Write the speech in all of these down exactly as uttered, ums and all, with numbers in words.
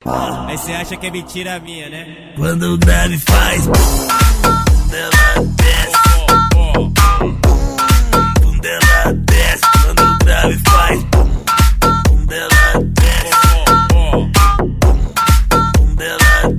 Aí cê acha que é mentira minha, né? Quando o grave faz, ela desce. Bunda ela desce. Quando o grave faz, bunda ela desce. Bunda ela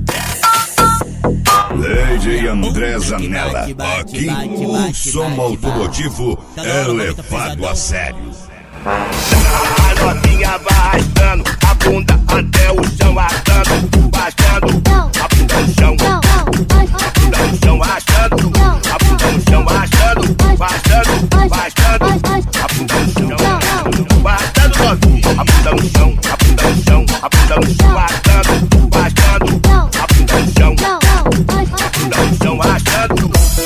desce. D J André Zanella. Aqui o som automotivo é levado a sério. A novinha vai arrastando a bunda até o chão, arrastando, arrastando a bunda no chão, a bunda no chão, arrastando a bunda no chão, arrastando, arrastando, arrastando a bunda no chão, arrastando novinha, a bunda no chão, a bunda no chão, a bunda no chão, arrastando, arrastando a bunda no chão, a bunda no chão, arrastando.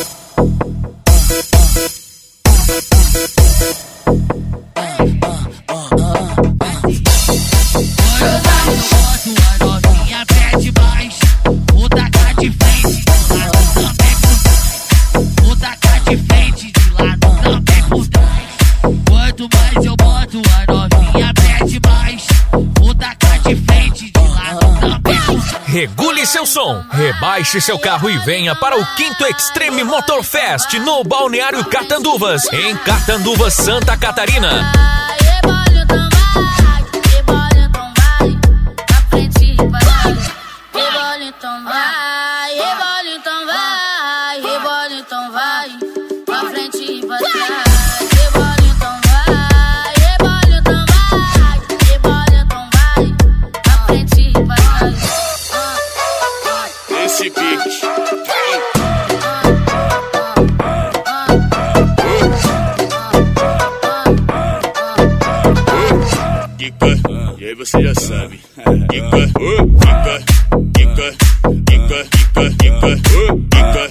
Regule seu som, rebaixe seu carro e venha para o quinto Extreme Motor Fest no Balneário Catanduvas, em Catanduvas, Santa Catarina. Esse beat. Dica, e aí você já sabe. Dica, dica, dica, dica, dica, dica, dica.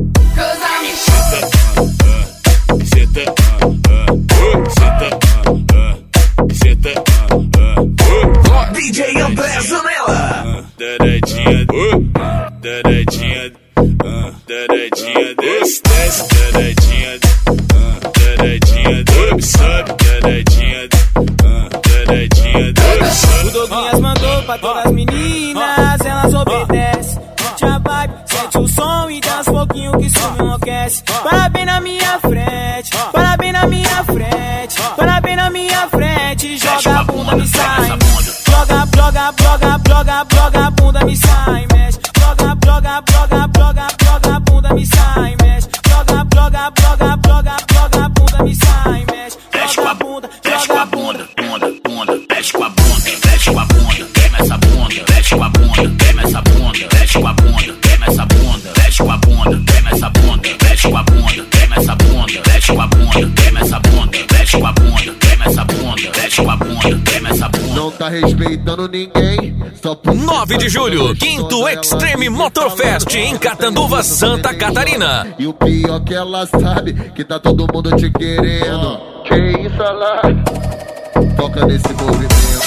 Senta, senta, senta, senta. D J André Zanella. Dadadinha, dadadinha, dadadinha, desce, desce, dadadinha, dadadinha, sobe, sobe, dadadinha, dadadinha, sobe. O Douglas mandou pra todas as meninas, elas obedecem. Curte a vibe, sente o som e dança um pouquinho que isso me enlouquece. Para bem na minha frente, para bem na minha frente, para bem na minha frente. Joga a bunda, me sai. Joga, joga, joga, joga, joga a bunda, me sai, mexe. Joga, joga, joga, joga, joga a bunda, me sai, mexe. Joga, joga, joga, joga, joga a bunda, me sai, mexe. Joga a bunda, joga a bunda, bunda, bunda, mexe com a bunda, mexe com a bunda, queima essa bunda, mexe com a bunda, queima essa bunda, mexe com a bunda, queima essa bunda, mexe com a bunda, queima essa bunda, mexe com a bunda, queima essa bunda, mexe com a bunda, queima essa bunda, mexe com a bunda, queima essa bunda, mexe com a bunda, queima essa bunda. Não tá respeitando ninguém. nove de julho, quinto Extreme Motor Fest em Catanduvas, Santa Catarina. E o pior que ela sabe que tá todo mundo te querendo. Que isso lá? Toca nesse movimento.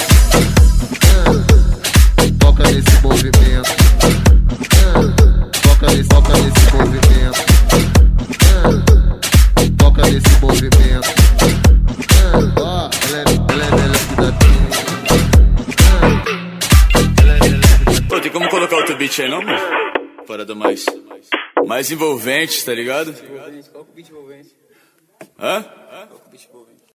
Toca nesse movimento. Toca nesse, toca nesse movimento. Toca nesse movimento. Ó, ela é, ela é melhor que da tua. Pô, tem como colocar outro beat aí não, mano? Parada mais, mais envolvente, tá ligado? Qual que é o beat envolvente? Hã?